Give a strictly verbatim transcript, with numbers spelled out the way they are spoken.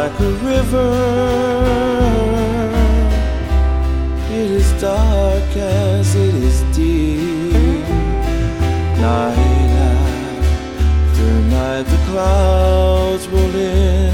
like a river. It is dark as it is deep. Night after night the clouds roll in